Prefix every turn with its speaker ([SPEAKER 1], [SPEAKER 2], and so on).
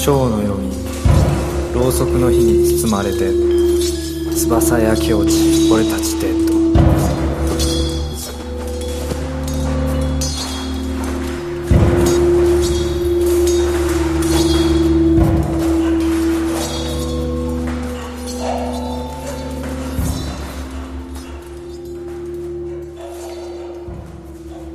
[SPEAKER 1] ショーのようにろうそくの火に包まれて翼焼け落ち俺たちで